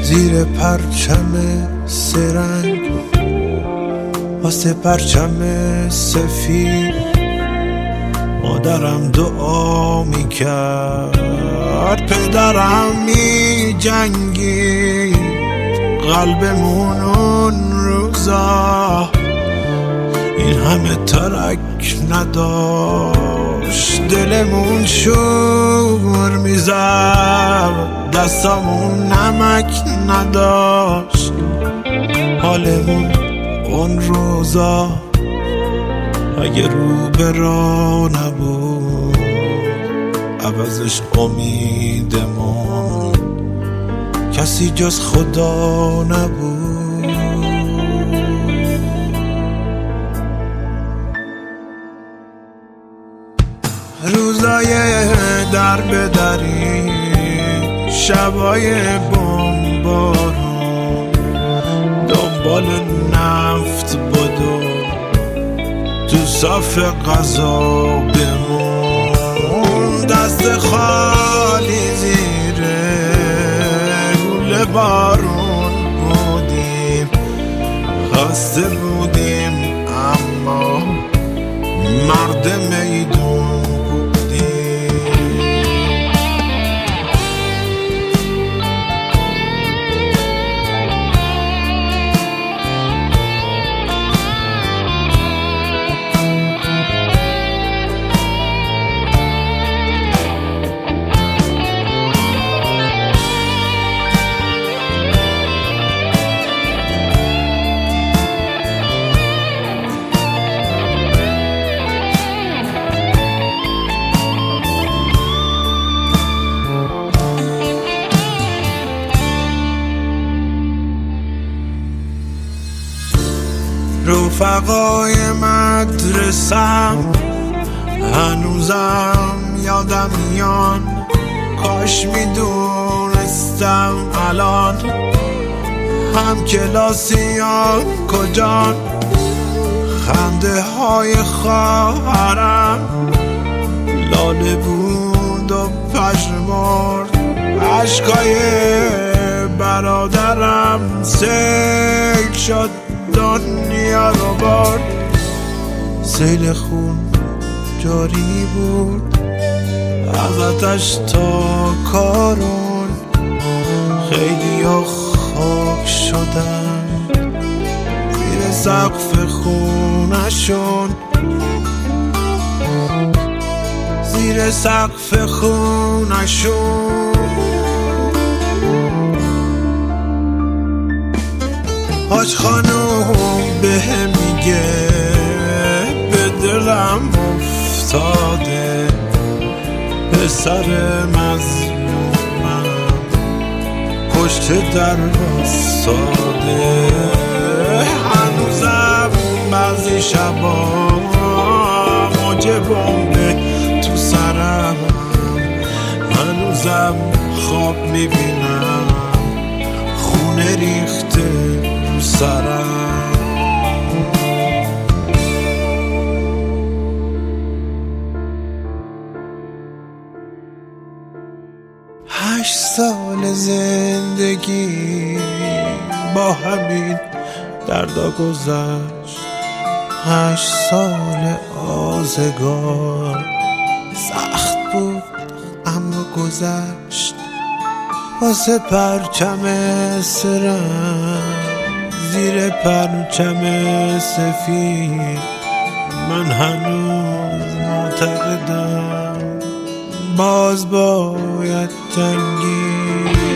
زیر پرچم سرنگ واسه پرچم سفید مادرم دعا میکرد، پدرم میجنگید، قلبمون اون روزا این همه ترک نداشت، دلمون شور میزد، دستامون نمک نداشت، حالمون اون روزا اگه رو به راه نبود عوضش امیدمون کسی جز خدا نبود. روزای در به دری، شبای بمبارون، دنبال نفت بدو تو صف غذا بمون، دست خالی زیر گل بارون بودیم، خسته بودیم اما مرد میدون بودیم. رفقای مدرسم هنوزم یادم میان، کاش میدونستم الان هم کلاسیان کجان، خنده های خواهرم لاله بود و پژمرد، عشقای برادرم سیل شد دنیا رو برد، سیل خون جاری بود از آتش تا کارون، خیلی ها خاک شدن زیر سقف خونشون، زیر سقف خونشون. حاج خانوم به میگه به دلم افتاده، پسر مظلومم پشت در واساده، هنوزم بعضی شبا موج بمبه تو سرم، هنوزم خواب میبینم خونه ریخته سرم. 8 سال زندگی با همین دردا گذشت، 8 سال آزگار سخت بود اما گذشت، واسه پرچم سرم زیر پرچم سفید من هنوز معتقدم باز باید جنگید.